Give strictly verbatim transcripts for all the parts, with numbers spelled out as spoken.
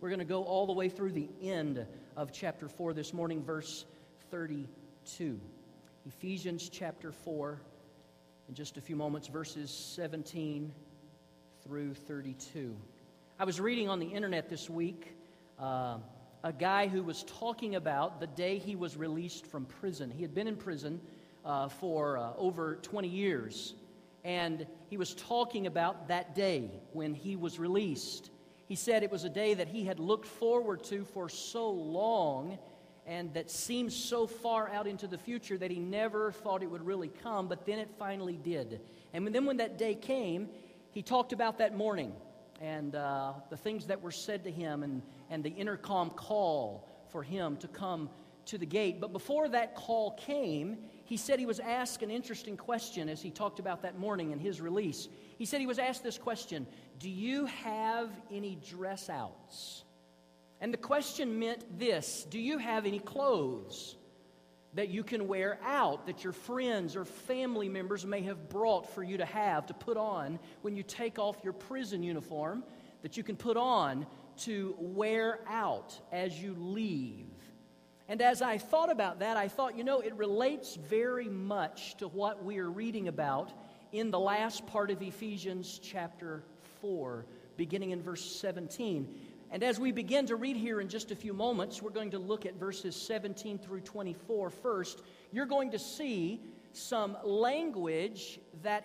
We're going to go all the way through the end of chapter four this morning, verse thirty-two. Ephesians chapter four, in just a few moments, verses seventeen through thirty-two. I was reading on the internet this week uh, a guy who was talking about the day he was released from prison. He had been in prison uh, for uh, over twenty years, and he was talking about that day when he was released. He said it was a day that he had looked forward to for so long and that seemed so far out into the future that he never thought it would really come, but then it finally did. And then when that day came, he talked about that morning and uh, the things that were said to him and, and the intercom call for him to come to the gate. But before that call came, he said he was asked an interesting question as he talked about that morning in his release. He said he was asked this question: do you have any dress outs? And the question meant this: do you have any clothes that you can wear out, that your friends or family members may have brought for you to have, to put on when you take off your prison uniform, that you can put on to wear out as you leave? And as I thought about that, I thought, you know, it relates very much to what we are reading about in the last part of Ephesians chapter four, beginning in verse seventeen. And as we begin to read here in just a few moments, we're going to look at verses seventeen through twenty-four first. You're going to see some language that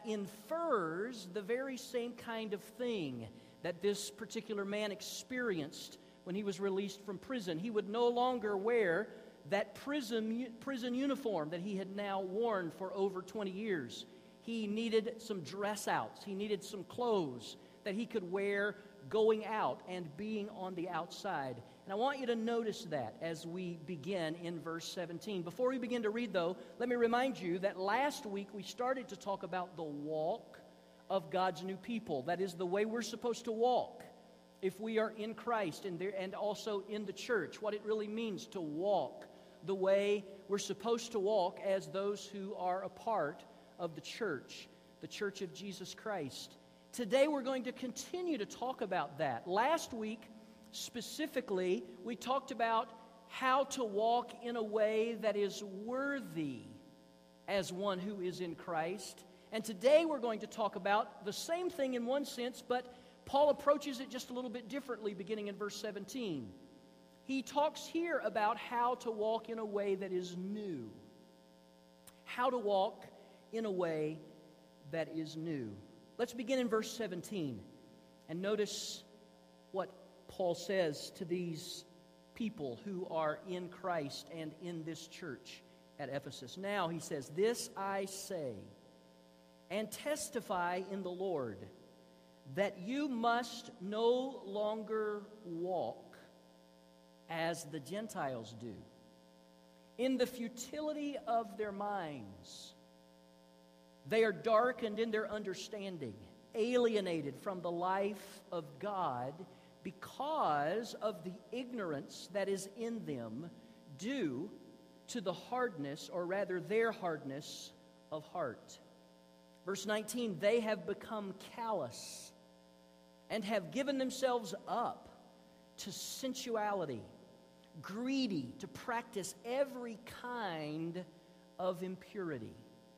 infers the very same kind of thing that this particular man experienced when he was released from prison. He would no longer wear that prison, prison uniform that he had now worn for over twenty years. He needed some dress outs. He needed some clothes that he could wear going out and being on the outside. And I want you to notice that as we begin in verse seventeen. Before we begin to read, though, let me remind you that last week we started to talk about the walk of God's new people. That is the way we're supposed to walk if we are in Christ and there, and also in the church, what it really means to walk the way we're supposed to walk as those who are a part of the church, the church of Jesus Christ. Today we're going to continue to talk about that. Last week, specifically, we talked about how to walk in a way that is worthy as one who is in Christ. And today we're going to talk about the same thing in one sense, but Paul approaches it just a little bit differently beginning in verse seventeen. He talks here about how to walk in a way that is new. How to walk in a way that is new. Let's begin in verse seventeen and notice what Paul says to these people who are in Christ and in this church at Ephesus. Now, he says, "This I say and testify in the Lord, that you must no longer walk as the Gentiles do, in the futility of their minds. They are darkened in their understanding, alienated from the life of God because of the ignorance that is in them due to the hardness, or rather their hardness of heart." Verse nineteen, "They have become callous and have given themselves up to sensuality, greedy to practice every kind of impurity.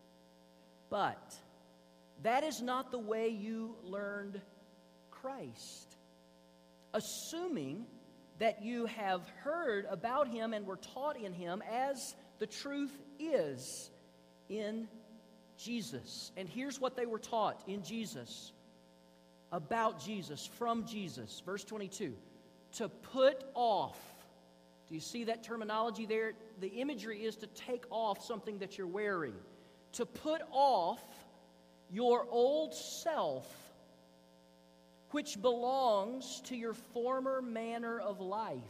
But that is not the way you learned Christ, assuming that you have heard about him and were taught in him as the truth is in Jesus." And here's what they were taught in Jesus, about Jesus, from Jesus. Verse twenty-two, to put off. Do you see that terminology there? The imagery is to take off something that you're wearing. To put off your old self, which belongs to your former manner of life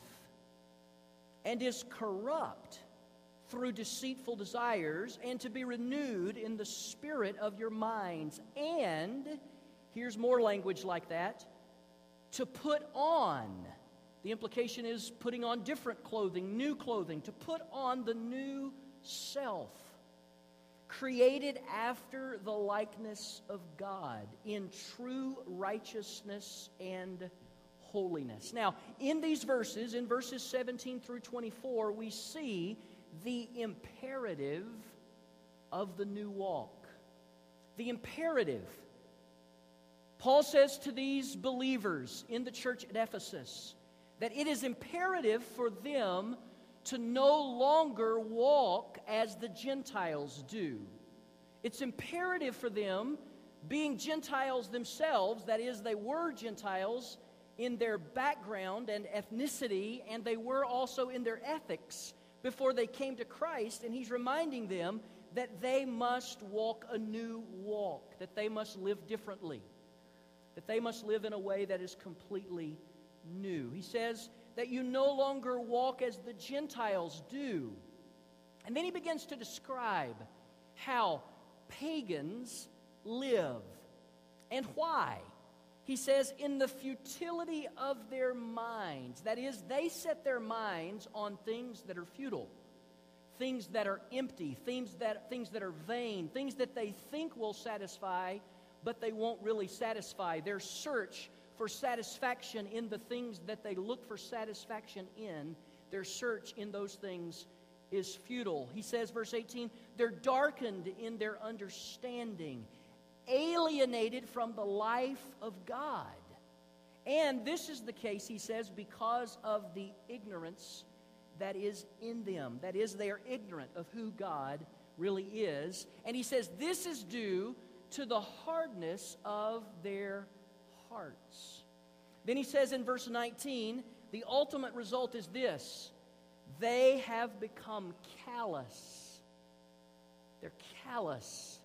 and is corrupt through deceitful desires, and to be renewed in the spirit of your minds. And, here's more language like that, to put on. The implication is putting on different clothing, new clothing, to put on the new self, created after the likeness of God in true righteousness and holiness. Now, in these verses, in verses seventeen through twenty-four, we see the imperative of the new walk. The imperative. Paul says to these believers in the church at Ephesus that it is imperative for them to no longer walk as the Gentiles do. It's imperative for them, being Gentiles themselves, that is, they were Gentiles in their background and ethnicity, and they were also in their ethics before they came to Christ, and he's reminding them that they must walk a new walk, that they must live differently, that they must live in a way that is completely new. He says that you no longer walk as the Gentiles do. And then he begins to describe how pagans live and why. He says, in the futility of their minds. That is, they set their minds on things that are futile, things that are empty, things that, things that are vain, things that they think will satisfy, but they won't really satisfy. Their search for satisfaction in the things that they look for satisfaction in, their search in those things is futile. He says, verse eighteen, they're darkened in their understanding, alienated from the life of God. And this is the case, he says, because of the ignorance that is in them. That is, they are ignorant of who God really is. And he says this is due to the hardness of their hearts. Then he says in verse nineteen, the ultimate result is this: they have become callous. They're callous.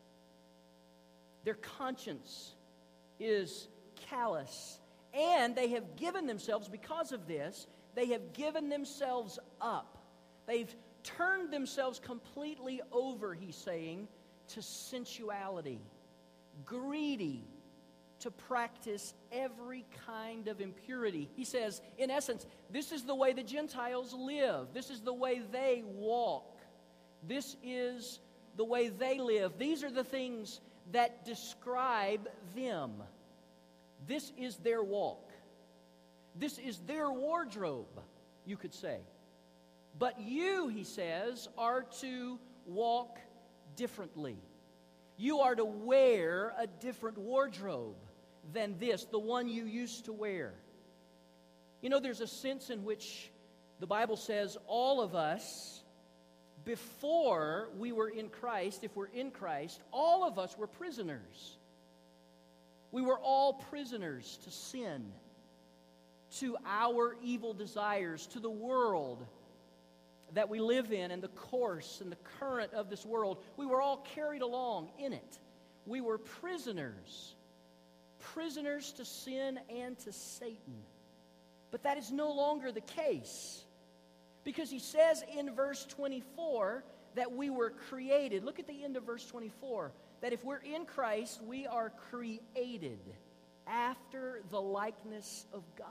Their conscience is callous. And they have given themselves, because of this, they have given themselves up. They've turned themselves completely over, he's saying, to sensuality, greedy, to practice every kind of impurity. He says, in essence, this is the way the Gentiles live. This is the way they walk. This is the way they live. These are the things that describe them. This is their walk. This is their wardrobe, you could say. But you, he says, are to walk differently. You are to wear a different wardrobe than this, the one you used to wear. You know, there's a sense in which the Bible says all of us, before we were in Christ, if we're in Christ, all of us were prisoners. We were all prisoners to sin, to our evil desires, to the world that we live in and the course and the current of this world. We were all carried along in it. We were prisoners, prisoners to sin and to Satan. But that is no longer the case, because he says in verse twenty-four that we were created. Look at the end of verse twenty-four, that if we're in Christ, we are created after the likeness of God,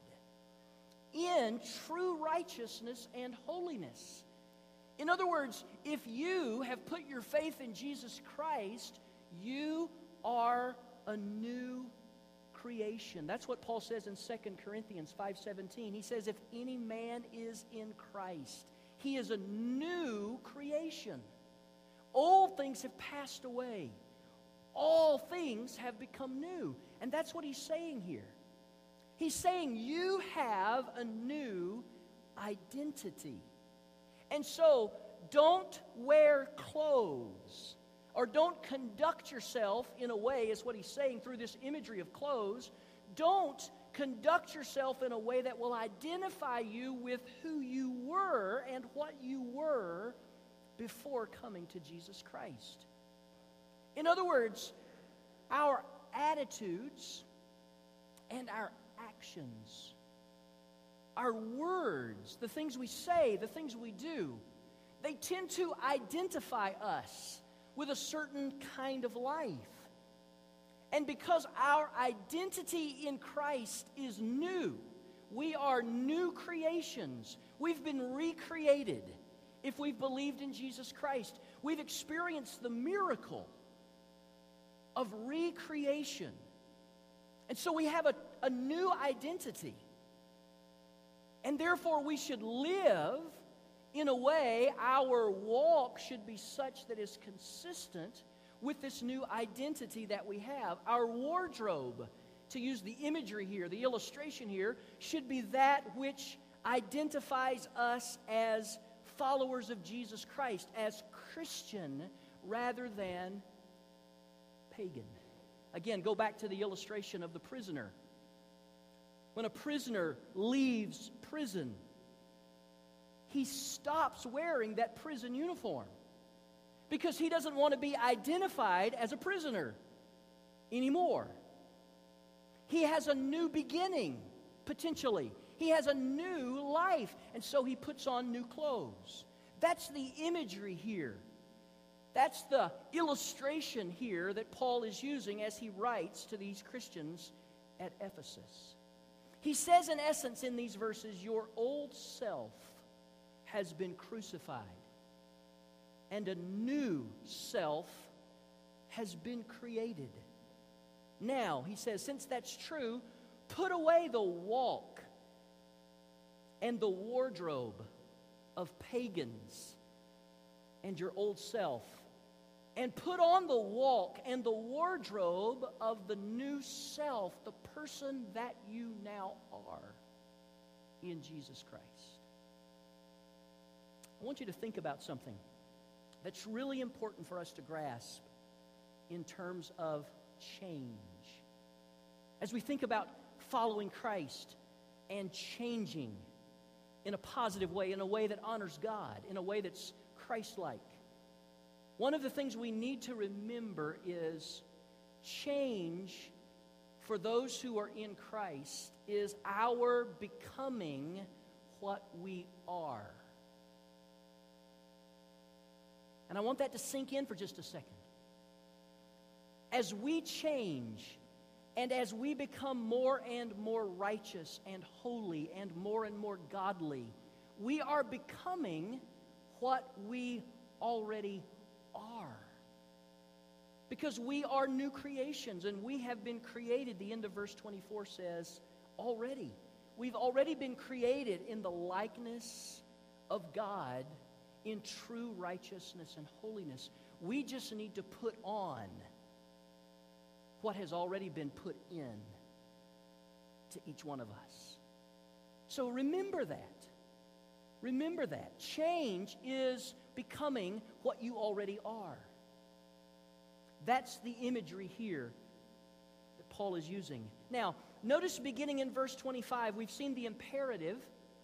in true righteousness and holiness. In other words, if you have put your faith in Jesus Christ, you are a new creation. That's what Paul says in Second Corinthians five seventeen. He says, if any man is in Christ, he is a new creation. Old things have passed away. All things have become new. And that's what he's saying here. He's saying you have a new identity. And so, don't wear clothes, or don't conduct yourself in a way, is what he's saying through this imagery of clothes. Don't conduct yourself in a way that will identify you with who you were and what you were before coming to Jesus Christ. In other words, our attitudes and our actions, our words, the things we say, the things we do, they tend to identify us with a certain kind of life. And because our identity in Christ is new, we are new creations. We've been recreated if we've believed in Jesus Christ. We've experienced the miracle of recreation. And so we have a, a new identity. And therefore we should live in a way, our walk should be such that is consistent with this new identity that we have. Our wardrobe, to use the imagery here, the illustration here, should be that which identifies us as followers of Jesus Christ, as Christian rather than pagan. Again, go back to the illustration of the prisoner. When a prisoner leaves prison, he stops wearing that prison uniform because he doesn't want to be identified as a prisoner anymore. He has a new beginning, potentially. He has a new life, and so he puts on new clothes. That's the imagery here. That's the illustration here that Paul is using as he writes to these Christians at Ephesus. He says, in essence, in these verses, your old self has been crucified, and a new self has been created. Now, he says, since that's true, put away the walk and the wardrobe of pagans and your old self, and put on the walk and the wardrobe of the new self, the person that you now are in Jesus Christ. I want you to think about something that's really important for us to grasp in terms of change. As we think about following Christ and changing in a positive way, in a way that honors God, in a way that's Christ-like, one of the things we need to remember is change for those who are in Christ is our becoming what we are. And I want that to sink in for just a second. As we change and as we become more and more righteous and holy and more and more godly, we are becoming what we already are. Because we are new creations and we have been created, the end of verse twenty-four says, already. We've already been created in the likeness of God in true righteousness and holiness. We just need to put on what has already been put in to each one of us. So remember that. Remember that. Change is becoming what you already are. That's the imagery here that Paul is using. Now, notice beginning in verse twenty-five, we've seen the imperative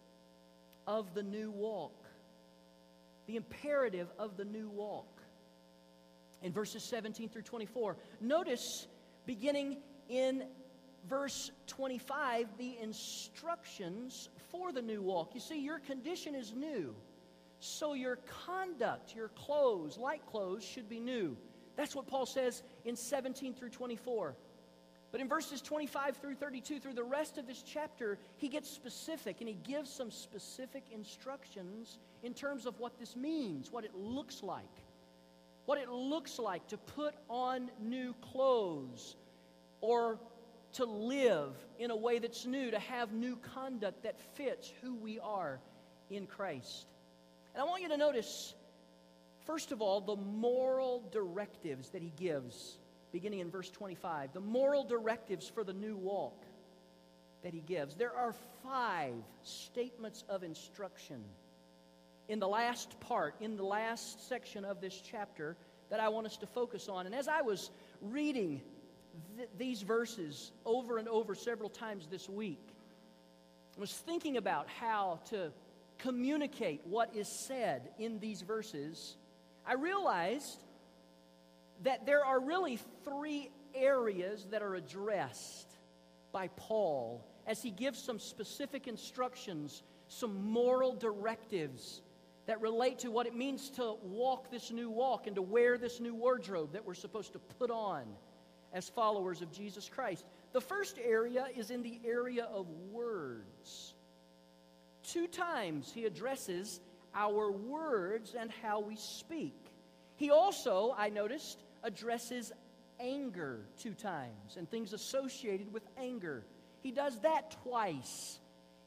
of the new walk. The imperative of the new walk. In verses seventeen through twenty-four, notice beginning in verse twenty-five, the instructions for the new walk. You see, your condition is new. So your conduct, your clothes, like clothes, should be new. That's what Paul says in seventeen through twenty-four. But in verses twenty-five through thirty-two, through the rest of this chapter, he gets specific and he gives some specific instructions in terms of what this means, what it looks like. What it looks like to put on new clothes or to live in a way that's new, to have new conduct that fits who we are in Christ. And I want you to notice, first of all, the moral directives that he gives, beginning in verse twenty-five. The moral directives for the new walk that he gives. There are five statements of instruction in the last part, in the last section of this chapter that I want us to focus on. And as I was reading th- these verses over and over several times this week, I was thinking about how to communicate what is said in these verses. I realized that there are really three areas that are addressed by Paul as he gives some specific instructions, some moral directives that relate to what it means to walk this new walk and to wear this new wardrobe that we're supposed to put on as followers of Jesus Christ. The first area is in the area of words. Two times he addresses our words and how we speak. He also, I noticed, addresses anger two times and things associated with anger. He does that twice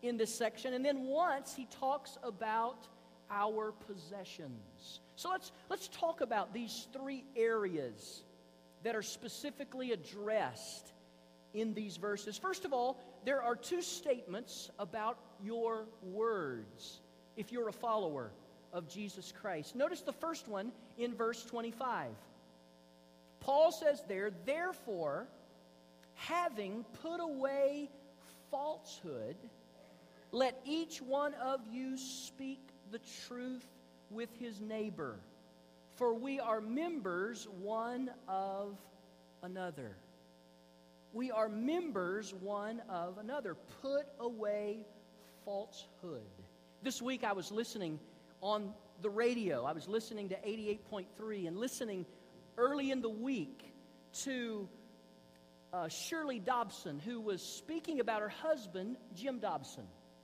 in this section, and then once he talks about our possessions. So let's let's talk about these three areas that are specifically addressed in these verses. First of all, there are two statements about your words if you're a follower of Jesus Christ. Notice the first one in verse twenty-five. Paul says there, therefore, having put away falsehood, let each one of you speak the truth with his neighbor, for we are members one of another. We are members one of another. Put away falsehood. This week I was listening on the radio. I was listening to eighty-eight point three and listening early in the week to uh, Shirley Dobson, who was speaking about her husband, Jim Dobson.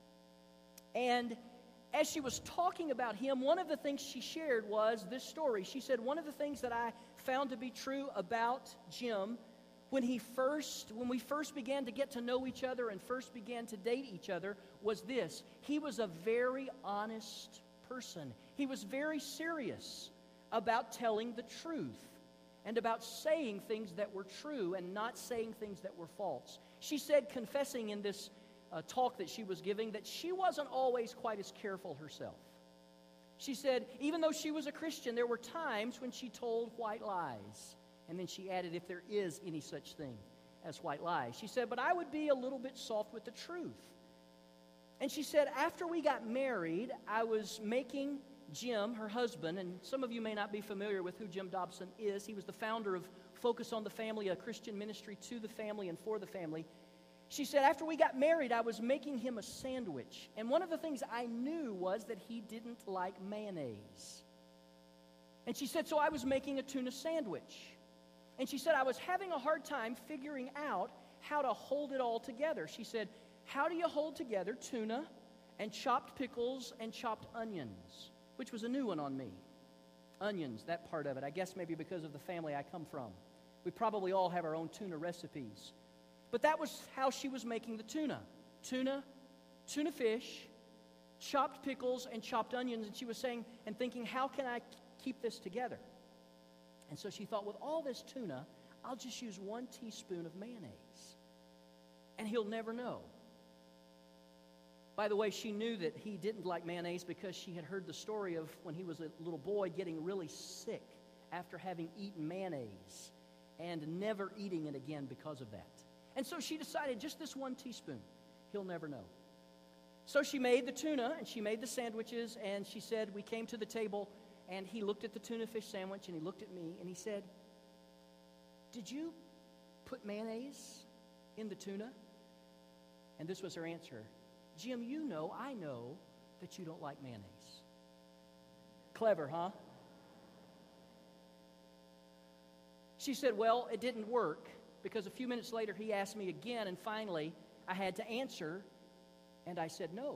And as she was talking about him, one of the things she shared was this story. She said, one of the things that I found to be true about Jim when he first, when we first began to get to know each other and first began to date each other was this. He was a very honest person. He was very serious about telling the truth and about saying things that were true and not saying things that were false. She said, confessing in this uh, talk that she was giving, that she wasn't always quite as careful herself. She said, even though she was a Christian, there were times when she told white lies. And then she added, if there is any such thing as white lies. She said, but I would be a little bit soft with the truth. And she said, after we got married, I was making Jim, her husband, and some of you may not be familiar with who Jim Dobson is. He was the founder of Focus on the Family, a Christian ministry to the family and for the family. She said, after we got married, I was making him a sandwich. And one of the things I knew was that he didn't like mayonnaise. And she said, so I was making a tuna sandwich. And she said, I was having a hard time figuring out how to hold it all together. She said, how do you hold together tuna and chopped pickles and chopped onions? Which was a new one on me. Onions, that part of it. I guess maybe because of the family I come from. We probably all have our own tuna recipes. But that was how she was making the tuna. Tuna, tuna fish, chopped pickles, and chopped onions. And she was saying and thinking, how can I keep this together? And so she thought, with all this tuna, I'll just use one teaspoon of mayonnaise. And he'll never know. By the way, she knew that he didn't like mayonnaise because she had heard the story of when he was a little boy getting really sick after having eaten mayonnaise and never eating it again because of that. And so she decided just this one teaspoon, he'll never know. So she made the tuna and she made the sandwiches, and she said, we came to the table and he looked at the tuna fish sandwich and he looked at me and he said, did you put mayonnaise in the tuna? And this was her answer. Jim, you know, I know that you don't like mayonnaise. Clever, huh? She said, well, it didn't work because a few minutes later he asked me again, and finally I had to answer, and I said no.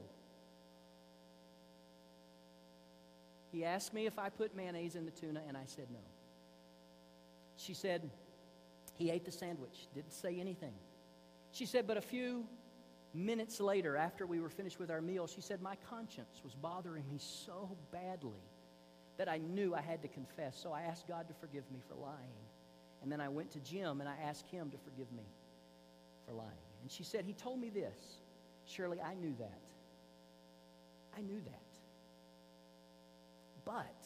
He asked me if I put mayonnaise in the tuna, and I said no. She said, he ate the sandwich, didn't say anything. She said, but a few minutes later, after we were finished with our meal, she said, my conscience was bothering me so badly that I knew I had to confess. So I asked God to forgive me for lying. And then I went to Jim and I asked him to forgive me for lying. And she said, he told me this. Shirley, I knew that. I knew that. But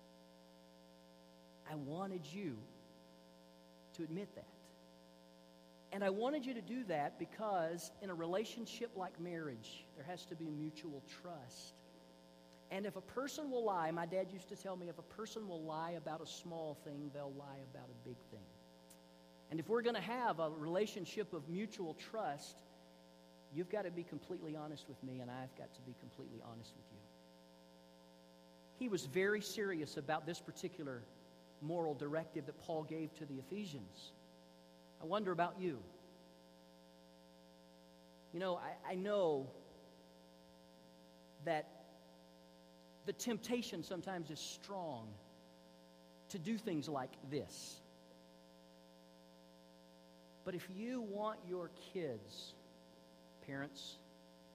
I wanted you to admit that. And I wanted you to do that because in a relationship like marriage, there has to be mutual trust. And if a person will lie, my dad used to tell me, if a person will lie about a small thing, they'll lie about a big thing. And if we're going to have a relationship of mutual trust, you've got to be completely honest with me, and I've got to be completely honest with you. He was very serious about this particular moral directive that Paul gave to the Ephesians. I wonder about you. You know, I, I know that the temptation sometimes is strong to do things like this. But if you want your kids, parents,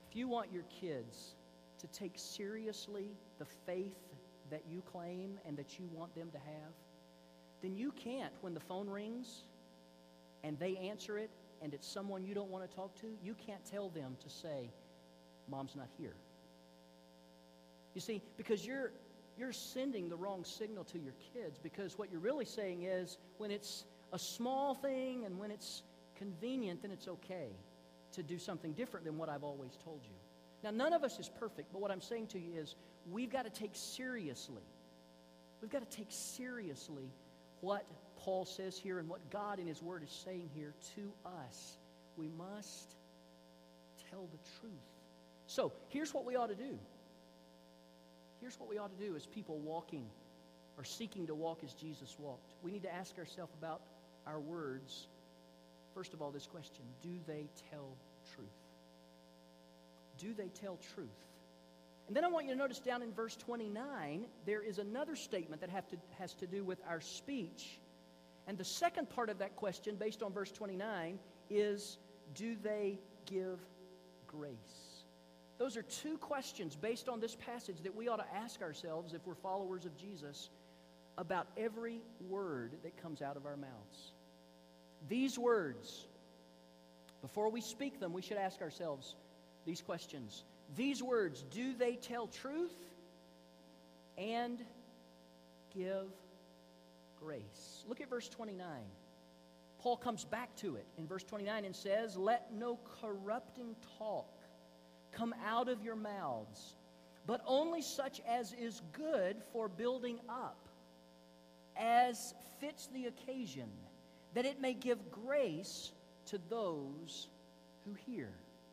If you want your kids to take seriously the faith that you claim and that you want them to have, then you can't, when the phone rings and they answer it and it's someone you don't want to talk to, you can't tell them to say, Mom's not here. You see, because you're you're sending the wrong signal to your kids, because what you're really saying is when it's a small thing and when it's convenient, then it's okay to do something different than what I've always told you. Now, none of us is perfect, but what I'm saying to you is we've got to take seriously, we've got to take seriously what Paul says here and what God in His Word is saying here to us. We must tell the truth. So, here's what we ought to do. Here's what we ought to do as people walking or seeking to walk as Jesus walked. We need to ask ourselves about our words. First of all, this question: do they tell truth? Do they tell truth? And then I want you to notice down in verse twenty-nine, there is another statement that have to, has to do with our speech. And the second part of that question, based on verse twenty-nine, is, do they give grace? Those are two questions based on this passage that we ought to ask ourselves if we're followers of Jesus about every word that comes out of our mouths. These words, before we speak them, we should ask ourselves these questions. These words, do they tell truth and give grace? Look at verse twenty-nine. Paul comes back to it in verse twenty-nine and says, let no corrupting talk come out of your mouths, but only such as is good for building up, as fits the occasion, that it may give grace to those who hear.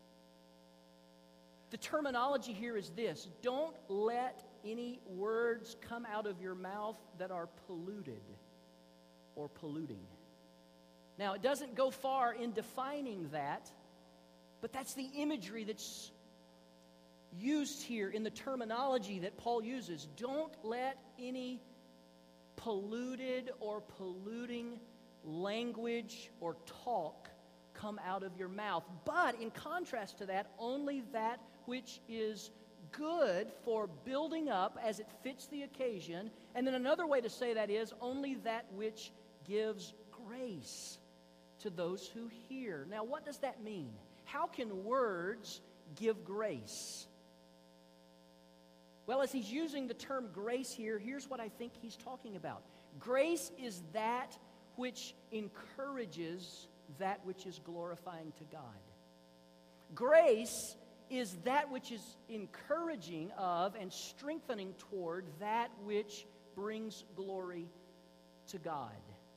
The terminology here is this: don't let any words come out of your mouth that are polluted or polluting. Now, it doesn't go far in defining that, but that's the imagery that's used here in the terminology that Paul uses. Don't let any polluted or polluting language or talk come out of your mouth. But in contrast to that, only that which is good for building up as it fits the occasion. And then another way to say that is only that which gives grace to those who hear. Now, what does that mean? How can words give grace? Well, as he's using the term grace here, here's what I think he's talking about. Grace is that which encourages that which is glorifying to God. Grace is that which is encouraging of and strengthening toward that which brings glory to God.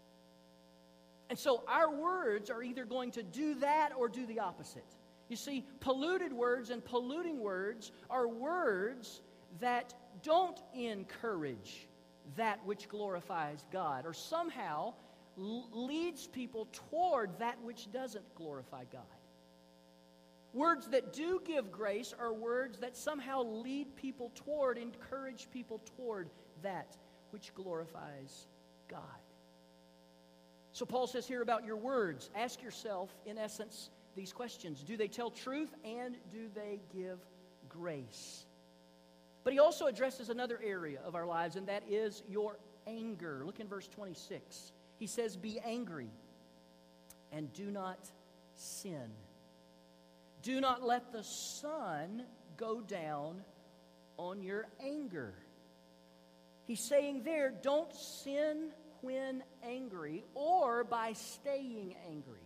And so our words are either going to do that or do the opposite. You see, polluted words and polluting words are words that don't encourage that which glorifies God, or somehow l- leads people toward that which doesn't glorify God. Words that do give grace are words that somehow lead people toward, encourage people toward that which glorifies God. So Paul says here about your words, ask yourself, in essence, these questions. Do they tell truth, and do they give grace? But he also addresses another area of our lives, and that is your anger. Look in verse twenty-six. He says, be angry and do not sin. Do not let the sun go down on your anger. He's saying there, don't sin when angry or by staying angry.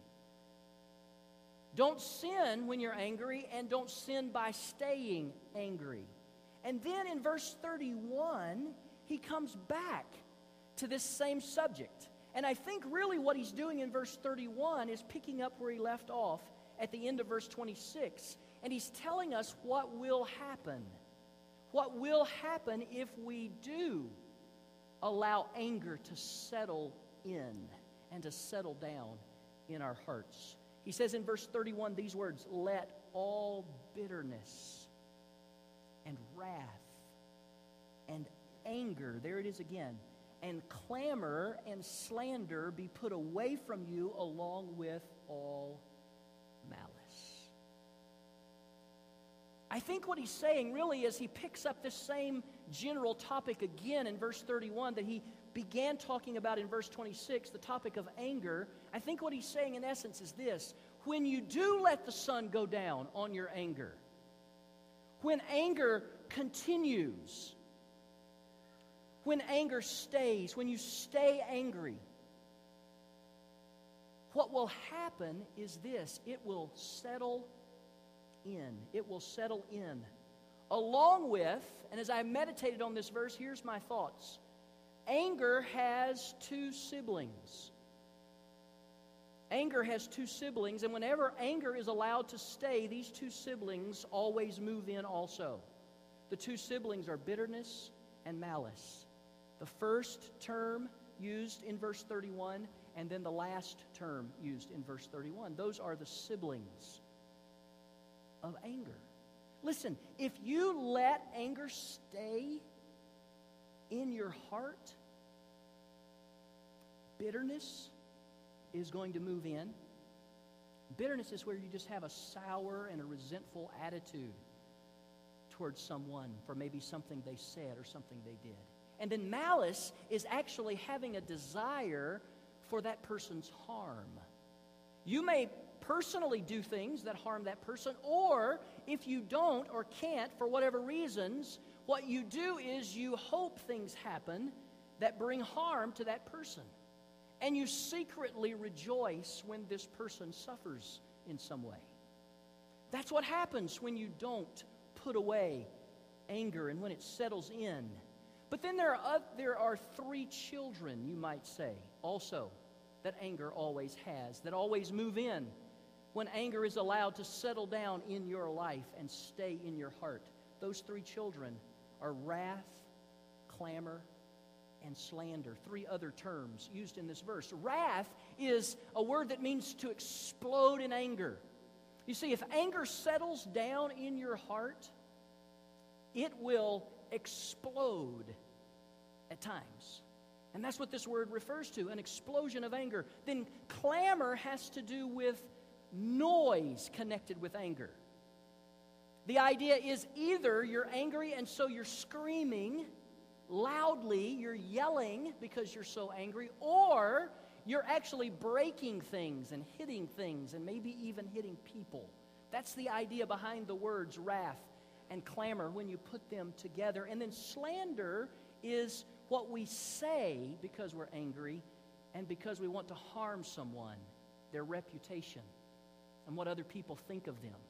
Don't sin when you're angry, and don't sin by staying angry. And then in verse thirty-one, he comes back to this same subject. And I think really what he's doing in verse thirty-one is picking up where he left off at the end of verse twenty-six. And he's telling us what will happen. What will happen if we do allow anger to settle in and to settle down in our hearts. He says in verse thirty-one these words, let all bitterness and wrath and anger, there it is again, and clamor and slander be put away from you, along with all malice. I think what he's saying really is he picks up this same general topic again in verse thirty-one that he began talking about in verse twenty-six, the topic of anger. I think what he's saying in essence is this: when you do let the sun go down on your anger, when anger continues, when anger stays, when you stay angry, what will happen is this: it will settle in. It will settle in. Along with, and as I meditated on this verse, here's my thoughts. Anger has two siblings. Anger has two siblings, and whenever anger is allowed to stay, these two siblings always move in also. The two siblings are bitterness and malice. The first term used in verse thirty-one, and then the last term used in verse thirty-one. Those are the siblings of anger. Listen, if you let anger stay in your heart, bitterness is going to move in. Bitterness is where you just have a sour and a resentful attitude towards someone for maybe something they said or something they did. And then malice is actually having a desire for that person's harm. You may personally do things that harm that person, or if you don't or can't for whatever reasons, what you do is you hope things happen that bring harm to that person. And you secretly rejoice when this person suffers in some way. That's what happens when you don't put away anger and when it settles in. But then there are, there are three children, you might say, also, that anger always has, that always move in when anger is allowed to settle down in your life and stay in your heart. Those three children are wrath, clamor, and slander. Three other terms used in this verse. Wrath is a word that means to explode in anger. You see, if anger settles down in your heart, it will explode at times. And that's what this word refers to, an explosion of anger. Then clamor has to do with noise connected with anger. The idea is either you're angry and so you're screaming loudly, you're yelling because you're so angry, or you're actually breaking things and hitting things and maybe even hitting people. That's the idea behind the words wrath and clamor when you put them together. And then slander is what we say because we're angry and because we want to harm someone, their reputation, and what other people think of them.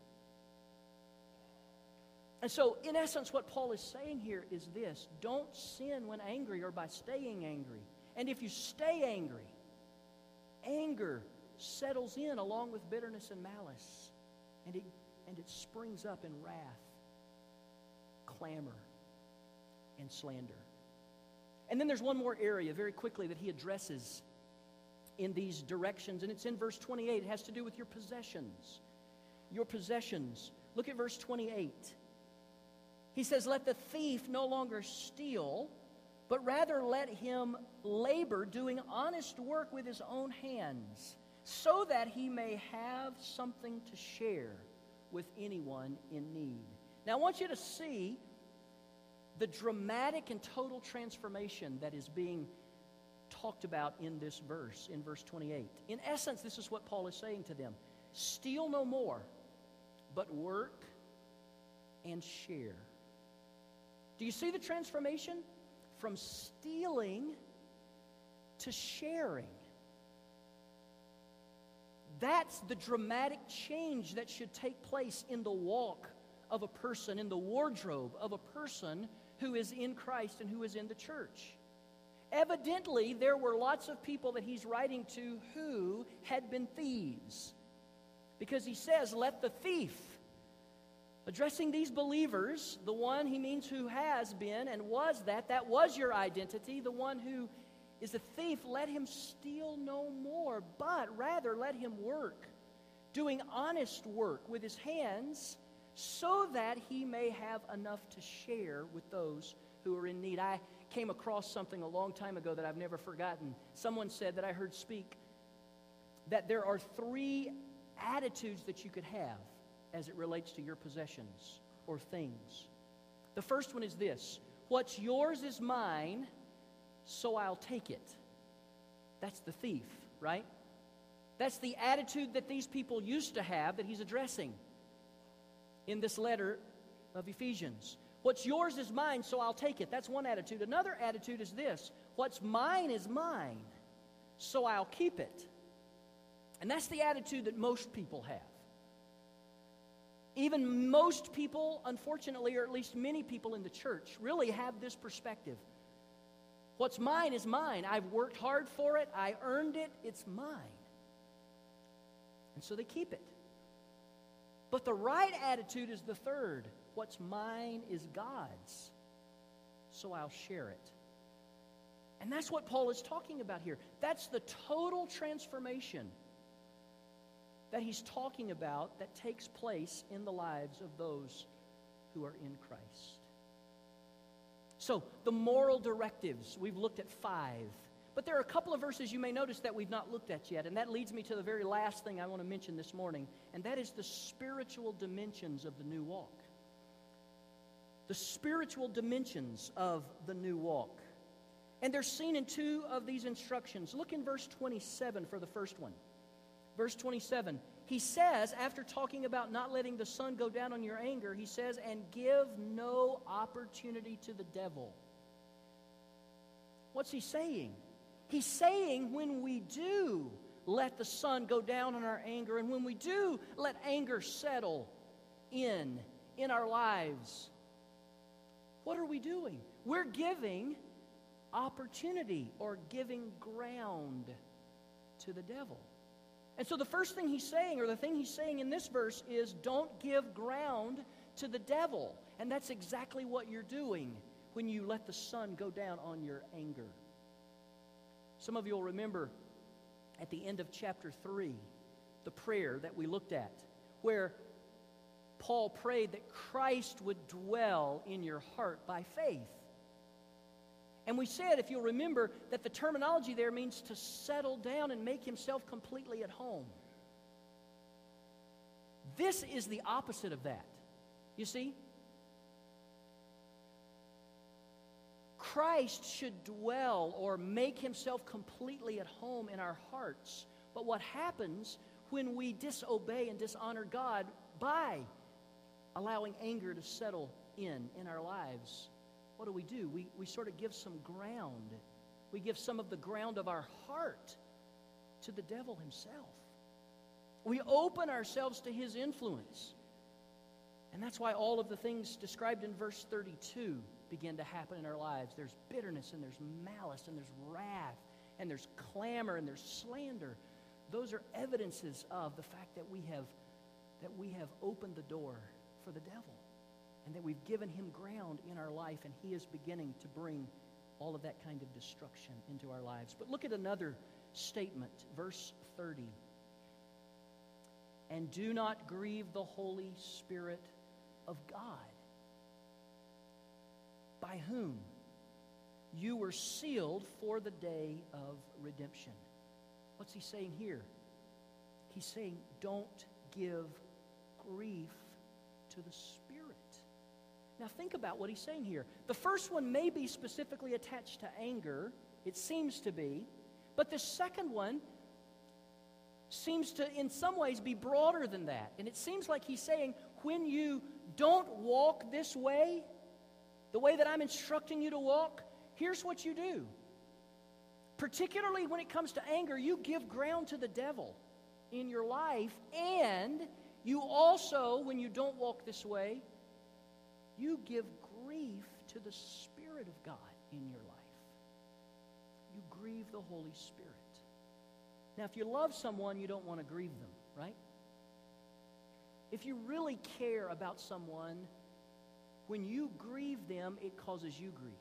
And so, in essence, what Paul is saying here is this: don't sin when angry or by staying angry. And if you stay angry, anger settles in along with bitterness and malice. And it, and it springs up in wrath, clamor, and slander. And then there's one more area very quickly that he addresses in these directions, and it's in verse twenty-eight. It has to do with your possessions. Your possessions. Look at verse twenty-eight. He says, let the thief no longer steal, but rather let him labor, doing honest work with his own hands, so that he may have something to share with anyone in need. Now, I want you to see the dramatic and total transformation that is being talked about in this verse, in verse twenty-eight. In essence, this is what Paul is saying to them. Steal no more, but work and share. Do you see the transformation? From stealing to sharing. That's the dramatic change that should take place in the walk of a person, in the wardrobe of a person who is in Christ and who is in the church. Evidently, there were lots of people that he's writing to who had been thieves. Because he says, let the thief, addressing these believers, the one he means who has been and was that, that was your identity, the one who is a thief, let him steal no more, but rather let him work, doing honest work with his hands, so that he may have enough to share with those who are in need. I came across something a long time ago that I've never forgotten. Someone said that I heard speak that there are three attitudes that you could have as it relates to your possessions. or things. The first one is this: what's yours is mine, so I'll take it. That's the thief, right? That's the attitude that these people used to have that he's addressing in this letter of Ephesians. What's yours is mine, so I'll take it. That's one attitude. Another attitude is this: what's mine is mine, so I'll keep it. And that's the attitude that most people have. Even most people, unfortunately, or at least many people in the church, really have this perspective. What's mine is mine. I've worked hard for it. I earned it. It's mine. And so they keep it. But the right attitude is the third. What's mine is God's, so I'll share it. And that's what Paul is talking about here. That's the total transformation that he's talking about that takes place in the lives of those who are in Christ. So, the moral directives, we've looked at five. But there are a couple of verses you may notice that we've not looked at yet, and that leads me to the very last thing I want to mention this morning, and that is the spiritual dimensions of the new walk. The spiritual dimensions of the new walk. And they're seen in two of these instructions. Look in verse twenty-seven for the first one. Verse twenty-seven, he says, after talking about not letting the sun go down on your anger, he says, and give no opportunity to the devil. What's he saying? He's saying when we do let the sun go down on our anger, and when we do let anger settle in, in our lives, what are we doing? We're giving opportunity or giving ground to the devil. And so the first thing he's saying, or the thing he's saying in this verse, is don't give ground to the devil. And that's exactly what you're doing when you let the sun go down on your anger. Some of you will remember at the end of chapter three, the prayer that we looked at, where Paul prayed that Christ would dwell in your heart by faith. And we said, if you'll remember, that the terminology there means to settle down and make himself completely at home. This is the opposite of that. You see? Christ should dwell or make himself completely at home in our hearts. But what happens when we disobey and dishonor God by allowing anger to settle in in our lives? What do we do? We, we sort of give some ground. We give some of the ground of our heart to the devil himself. We open ourselves to his influence. And that's why all of the things described in verse thirty-two begin to happen in our lives. There's bitterness, and there's malice, and there's wrath, and there's clamor, and there's slander. Those are evidences of the fact that we have, that we have opened the door for the devil. And that we've given him ground in our life, and he is beginning to bring all of that kind of destruction into our lives. But look at another statement, verse thirty. And do not grieve the Holy Spirit of God, by whom you were sealed for the day of redemption. What's he saying here? He's saying, don't give grief to the Spirit. Now think about what he's saying here. The first one may be specifically attached to anger. It seems to be. But the second one seems to, in some ways, be broader than that. And it seems like he's saying, when you don't walk this way, the way that I'm instructing you to walk, here's what you do. Particularly when it comes to anger, you give ground to the devil in your life, and you also, when you don't walk this way, you give grief to the Spirit of God in your life. You grieve the Holy Spirit. Now, if you love someone, you don't want to grieve them, right? If you really care about someone, when you grieve them, it causes you grief.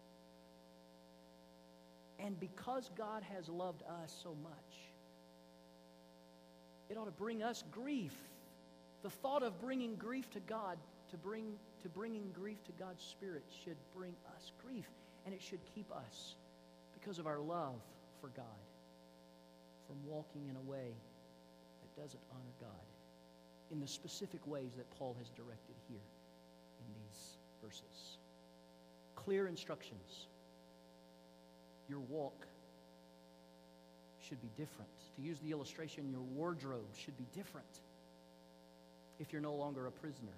And because God has loved us so much, it ought to bring us grief. The thought of bringing grief to God, to bring to bringing grief to God's Spirit, should bring us grief, and it should keep us, because of our love for God, from walking in a way that doesn't honor God in the specific ways that Paul has directed here in these verses. Clear instructions. Your walk should be different. To use the illustration, your wardrobe should be different if you're no longer a prisoner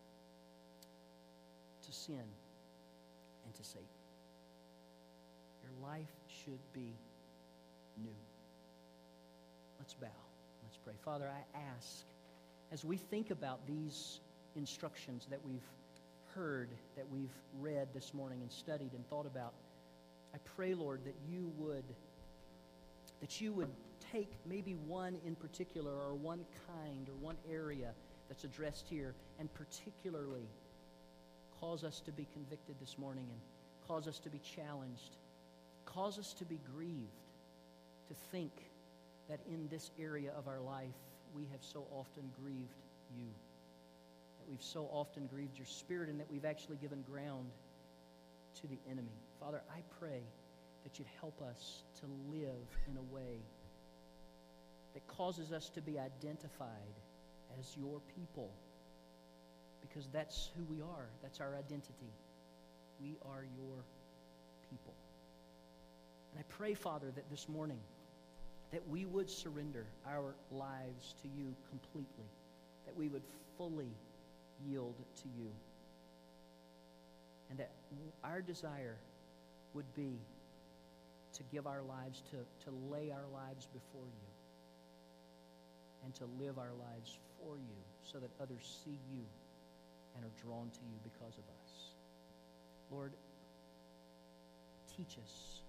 to sin and to Satan. Your life should be new. Let's bow. Let's pray. Father, I ask, as we think about these instructions that we've heard, that we've read this morning and studied and thought about, I pray, Lord, that you would that you would take maybe one in particular or one kind or one area that's addressed here and particularly cause us to be convicted this morning and cause us to be challenged, cause us to be grieved to think that in this area of our life we have so often grieved you, that we've so often grieved your Spirit, and that we've actually given ground to the enemy. Father, I pray that you'd help us to live in a way that causes us to be identified as your people, because that's who we are. That's our identity. We are your people. And I pray, Father, that this morning that we would surrender our lives to you completely, that we would fully yield to you, and that our desire would be to give our lives, to, to lay our lives before you, and to live our lives for you so that others see you and are drawn to you because of us. Lord, teach us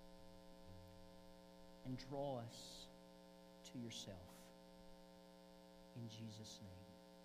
and draw us to yourself. In Jesus' name,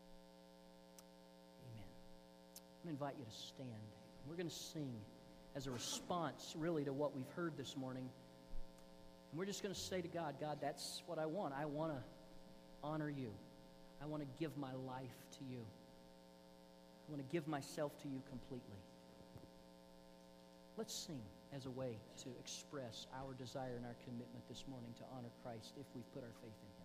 amen. I'm going to invite you to stand. We're going to sing as a response, really, to what we've heard this morning. And we're just going to say to God, God, that's what I want. I want to honor you. I want to give my life to you. I want to give myself to you completely. Let's sing as a way to express our desire and our commitment this morning to honor Christ if we've put our faith in him.